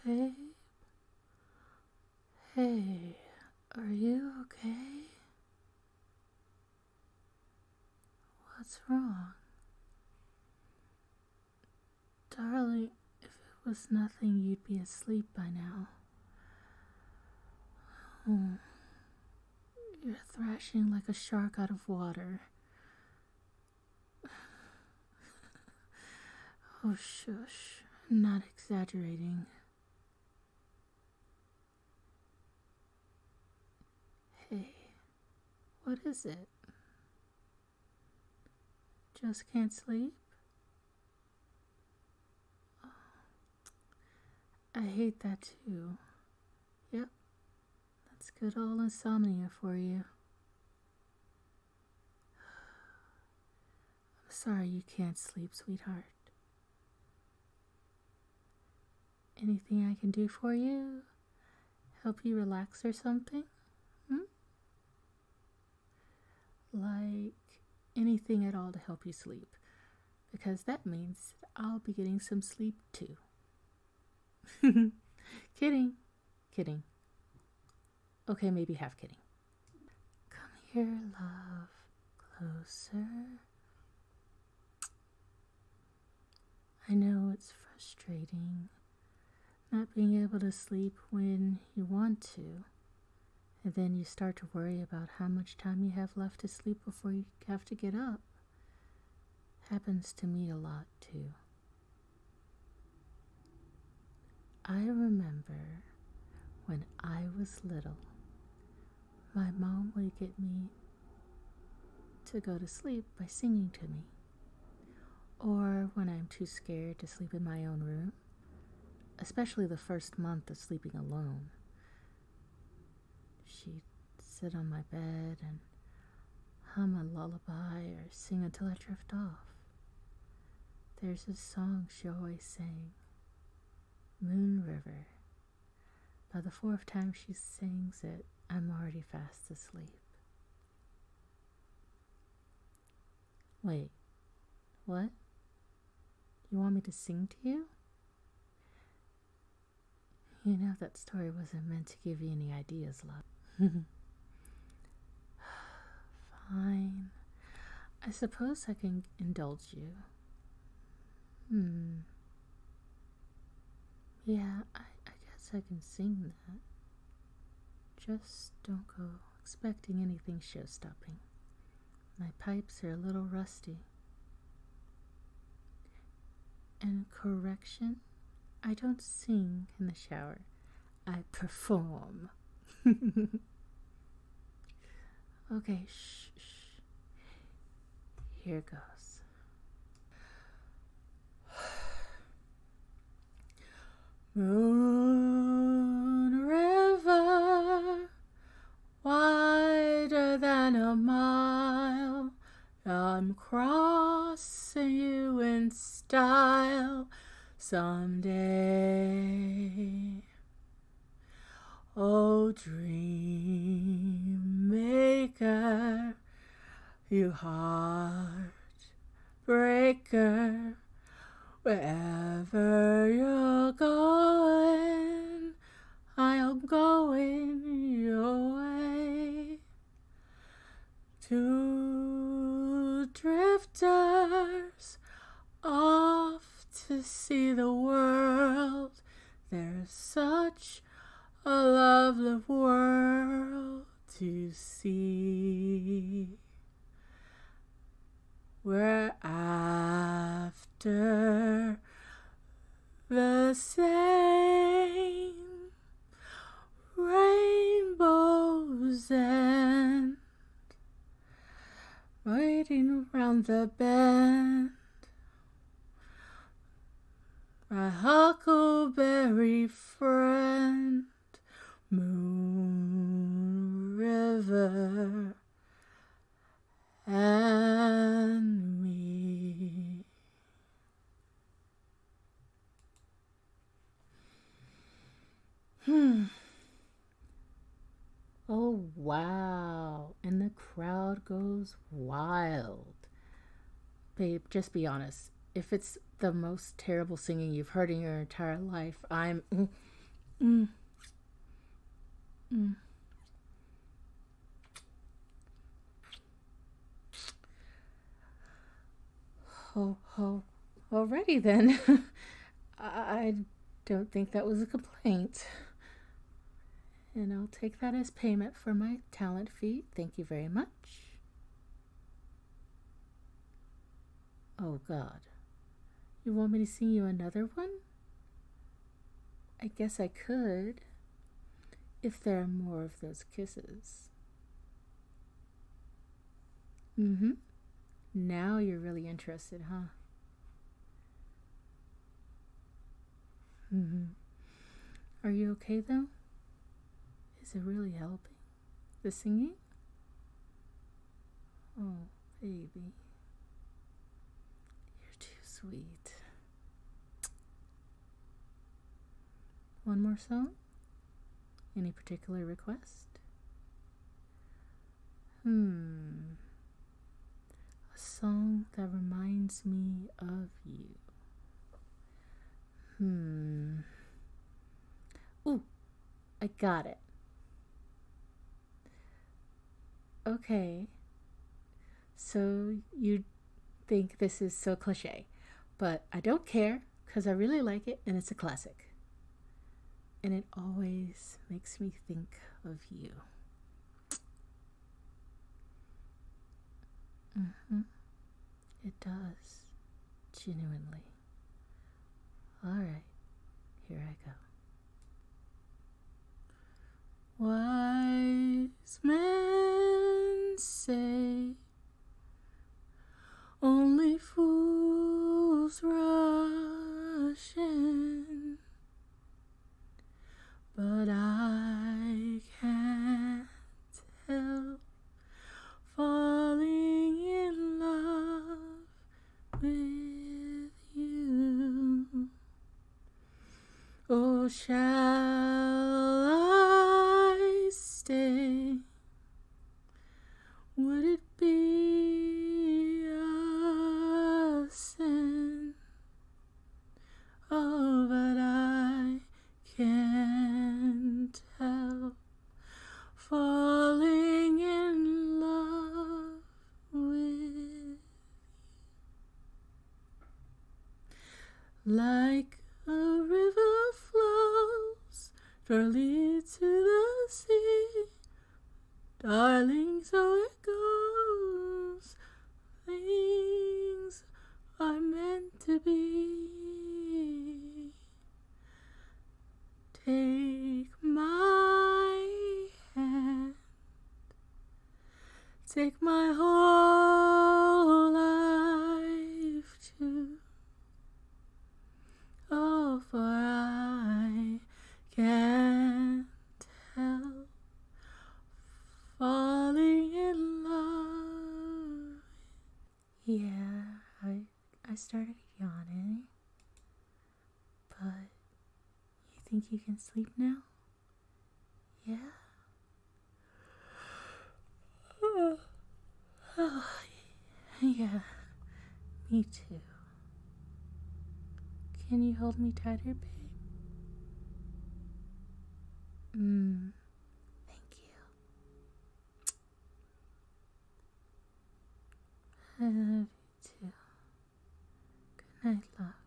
Babe? Hey, are you okay? What's wrong? Darling, if it was nothing, you'd be asleep by now. Oh, you're thrashing like a shark out of water. Oh, shush. I'm not exaggerating. Hey, what is it? Just can't sleep? Oh, I hate that too. Yep, that's good old insomnia for you. I'm sorry you can't sleep, sweetheart. Anything I can do for you? Help you relax or something? Like anything at all to help you sleep, because that means I'll be getting some sleep too. Kidding. Okay, maybe half kidding. Come here, love. Closer. I know it's frustrating not being able to sleep when you want to. And then you start to worry about how much time you have left to sleep before you have to get up. Happens to me a lot too. I remember when I was little, my mom would get me to go to sleep by singing to me. Or when I'm too scared to sleep in my own room, especially the first month of sleeping alone. She'd sit on my bed and hum a lullaby or sing until I drift off. There's a song she always sang, Moon River. By the fourth time she sings it, I'm already fast asleep. Wait, what? You want me to sing to you? You know that story wasn't meant to give you any ideas, love. Fine. I suppose I can indulge you. Yeah, I guess I can sing that. Just don't go expecting anything show-stopping. My pipes are a little rusty. And correction, I don't sing in the shower. I perform. Okay, shh. Here goes. Moon River, wider than a mile, I'm crossing you in style someday. Oh, dream maker, you heartbreaker, wherever you're going, I'm going your way. Two drifters off to see the world. There's such a lovely world to see. We're after the same rainbow's end, waiting around the bend. My huckleberry friend, Moon River, and me. Oh, wow. And the crowd goes wild. Babe, just be honest. If it's the most terrible singing you've heard in your entire life, I'm Mm. Mm. Oh, alrighty then. I don't think that was a complaint. And I'll take that as payment for my talent fee. Thank you very much. Oh, God. You want me to sing you another one? I guess I could, if there are more of those kisses. Mm-hmm. Now you're really interested, huh? Mm-hmm. Are you okay, though? Is it really helping? The singing? Oh, baby. You're too sweet. One more song? Any particular request? A song that reminds me of you. Ooh, I got it. Okay. So you think this is so cliche, but I don't care because I really like it and it's a classic. And it always makes me think of you. It does. Genuinely. Alright, here I go. Wise men say only fools rush in, but I can't help falling in love with you. Oh, shall I stay? Would it be a sin? Oh, but I can't help falling in love with you. Like a river flows surely to the sea, darling, so it goes. Things are meant to be. Take my hand, take my whole life too. Oh, for I can't help falling in love. Yeah, I started yawning, but you think you can sleep now? Yeah? Oh, yeah, me too. Can you hold me tighter, babe? Thank you. I love you too. Good night, love.